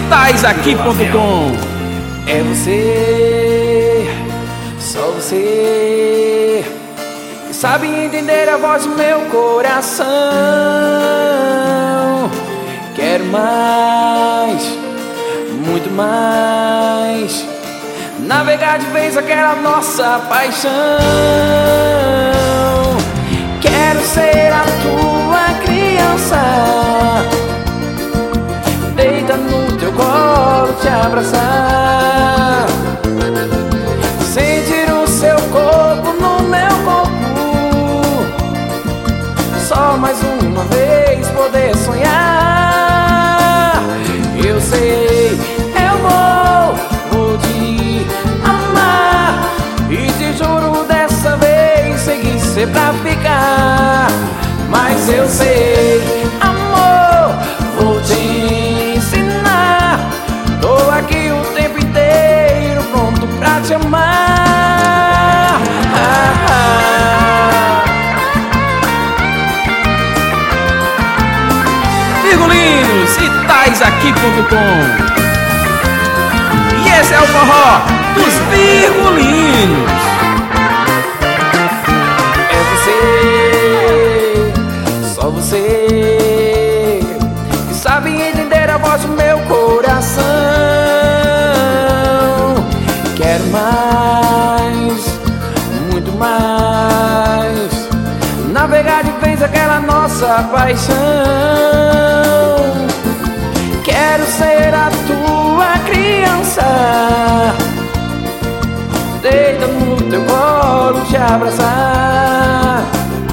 citaisaqui.com. É você, só você, que sabe entender a voz do meu coração. Quero mais, muito mais, navegar de vez aquela nossa paixão. Quero ser a tua criança, deita no teu colo, te abraçar, sentir o seu corpo no meu corpo, só mais uma vez poder sonhar. Eu sei, eu vou te amar, e te juro dessa vez seguir ser pra ficar. Mas eu sei, amor, vou te ensinar. Tô aqui o tempo inteiro pronto pra te amar. Virgulinos, citaisaqui.com. E esse é o forró dos Virgulinos. É você, só você, que sabe entender a voz do meu coração. Quero mais, muito mais, navegar de vez aquela nossa paixão. Quero ser a tua criança, deita no teu colo, te abraçar,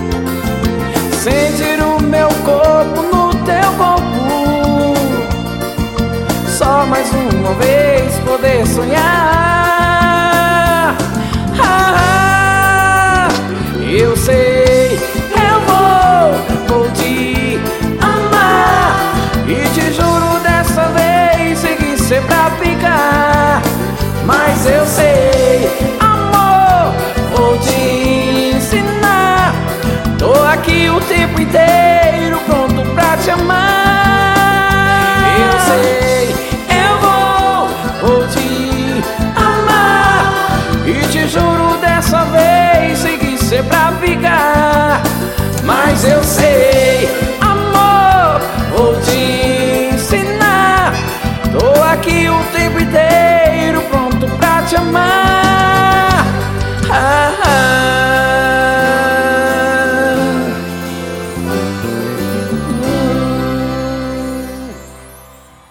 sentir o meu corpo no teu corpo, só mais uma vez poder sonhar. Eu sei, eu vou te amar, e te juro dessa vez seguir ser pra ficar. Mas eu sei, amor, vou te ensinar. Tô aqui o tempo inteiro pronto pra te amar. Eu sei, eu vou te amar, e te juro dessa vez seguir ser pra ficar. Mas eu sei, amor, vou te ensinar. Tô aqui o tempo inteiro pronto pra te amar.